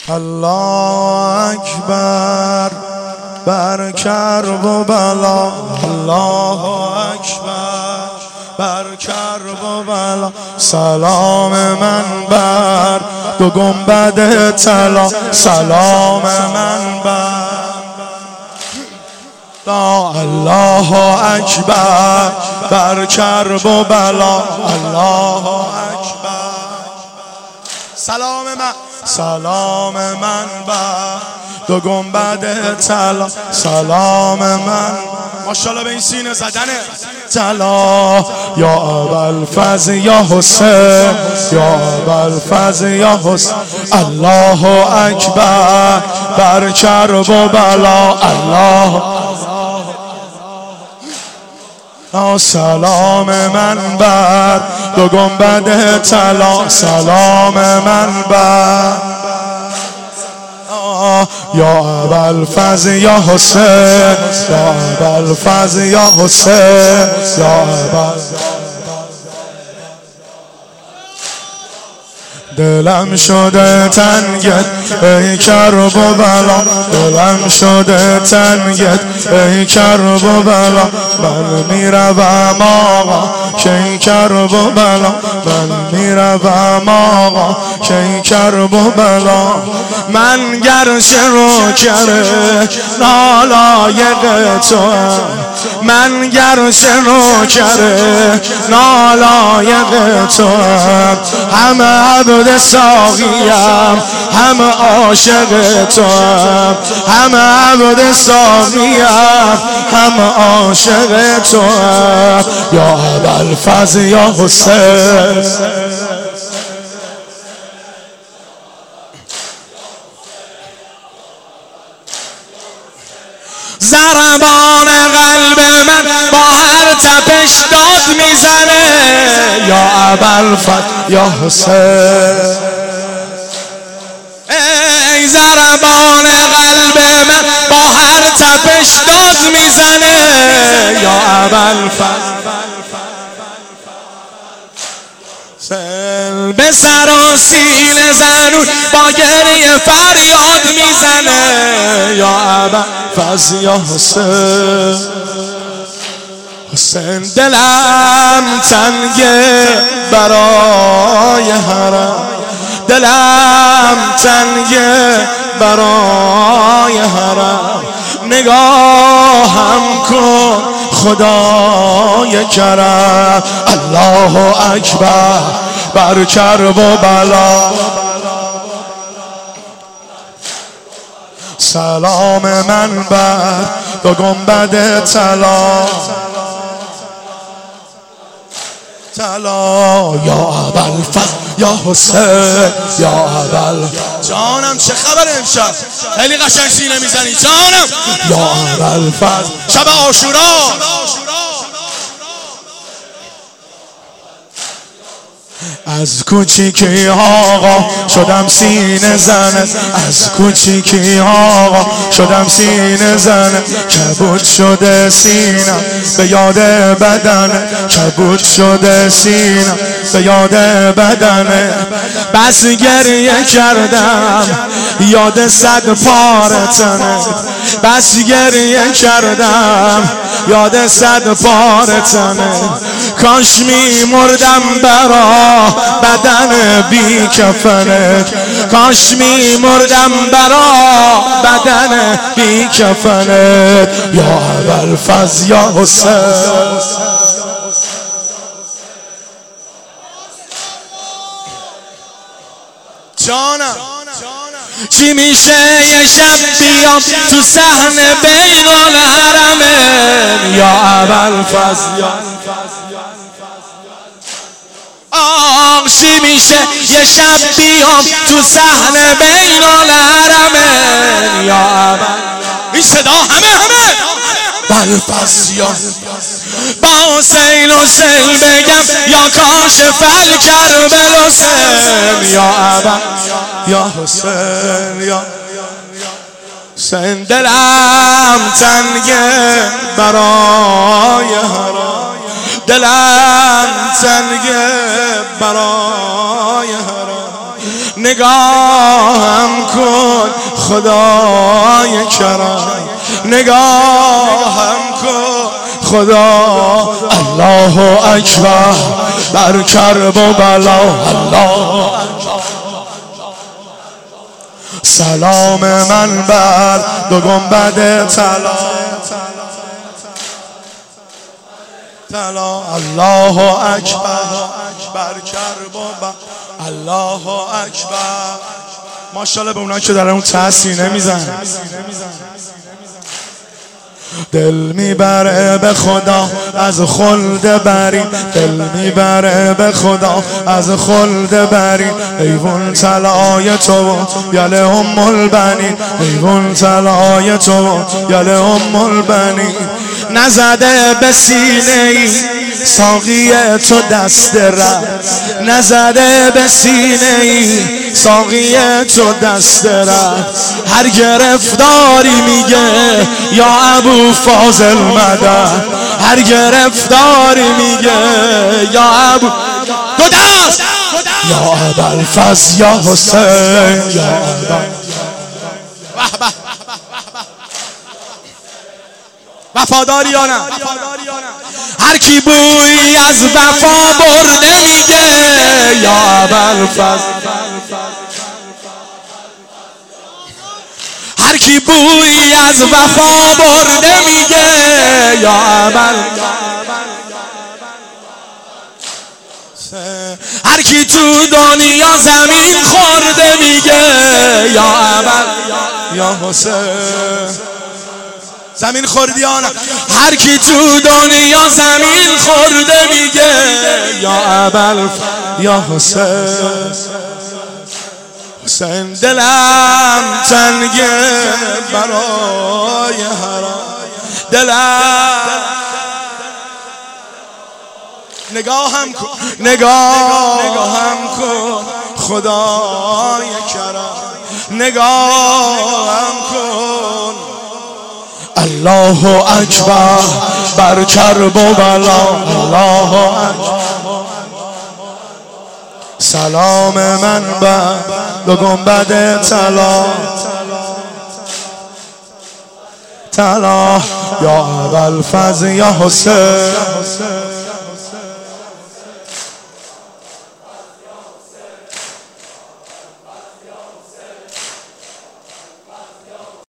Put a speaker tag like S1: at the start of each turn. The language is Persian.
S1: الله اکبر بر کرب و بلا، الله اکبر بر کرب و بلا. سلام من بر دو گنبد طلا، سلام من بر الله اکبر بر کرب و بلا، الله اکبر. سلام من بر دو گنبد طلا، سلام من ماشاءالله به این سینه زدنه طلا. یا ابوالفضل یا حسین، یا ابوالفضل یا حسین. الله اکبر بر کرب و بلا، الله. سلام من بر دو گنبد طلا، سلام من بر یا ابوالفضل یا حسین، یا ابوالفضل یا حسین، یا ابوالفضل. دلم شده تنگت ای کرب و بلا، دلم شده تنگت ای کرب و بلا. من میروم آقا که این کرب و بلا، من میروم آقا که این کرب و بلا. من گرچه رو کرده نالایق توام، من گرچه رو کرده نالایق توام. همه عبد ساقیم، همه عاشق توام، همه عبد ساقیم، همه عاشق توام. یا ابوالفضل یا حسین. ضربان قلب من با هر تپش داد میزنه. یا ابوالفضل یا حسین. ای ضربان قلب من با هر تپش داد میزنه. یا ابوالفضل به سر و سینه زنون با گریه فریاد میزنه. یا ابوالفضل یا حسین. حسین دلم تنگه برای حرم، دلم تنگه برای حرم. نگاهم کن خدای کرم. الله اکبر بر کرب و بلا. سلام من بر دو گنبد طلا، طلا. یا ابوالفضل یا حسین، یا ابوالفضل. جانم چه خبر امشب؟ خیلی قشنگ سینه میزنی جانم. یا ابوالفضل شب عاشورا. از کوچیکی آقا شدم سینه زنه، از کوچیکی آقا شدم سینه زنه. کبود شده سینم به یاد بدنه، کبود شده سینم به یاد بدنه. بس گریه کردم یاد صد پاره تنه، بس گریه کردم یاد صد پاره تنه. کاش میمردم برا بدن بی کفنت، کاش میمردم برا بدن بی کفنت. یا ابوالفضل یا حسین. جانم چی میشه یه شب بیام تو صحنه بین الحرمین. یا ابوالفضل یا چی میشه یه شب بیام تو صحنه بین الحرمین. یا ابوالفضل این صدا همه ابوالفضل یا با سیل و سیل بگم یا کاشف الکرب حسین. یا ابوالفضل یا حسین، یا حسین. دلم تنگه برای حرام، دلم تنگه برای حرام. نگاهم کن خدای کرم نگاهم کن خدا. الله اکبر بر کرب و بلا. الله سلام من بر دو گنبد طلا. الله اکبر بر کرب و بلا. الله اکبر. ماشاءالله به اونایی که در اون تحسین نمیزن. دل میبره به خدا از خلد بری، دل میبره به خدا از خلد بری. ایوون طلای تو یل ام البنین، ایوون طلای تو یل ام البنین. نزده به سینه ای ساقی تو دست رد، نزده به سینه ای ساقی تو دست رد. هر گرفتاری میگه یا ابو فاضل مدد، هر گرفتاری میگه یا ابو دو دست یا ابوالفضل یا حسین یا وفاداریانم. هر کی بوی از وفا برده میگه یا ابوالفضل. هر کی بوی از وفا برده میگه یا ابوالفضل. هر کی تو دنیا زمین خورده میگه یا ابوالفضل یا حسین. زمین خوردیانم. هر کی تو دنیا زمین خورده میگه یا ابوالفضل یا حسین. حسین دلم تنگه برای حرام، دلم نگاهم کن نگاهم کن خدای کرم نگاهم کن. الله اکبر بر کرب و بلا. الله اکبر سلام من بر دو گنبد طلا. طلا یا ابوالفضل یا حسین.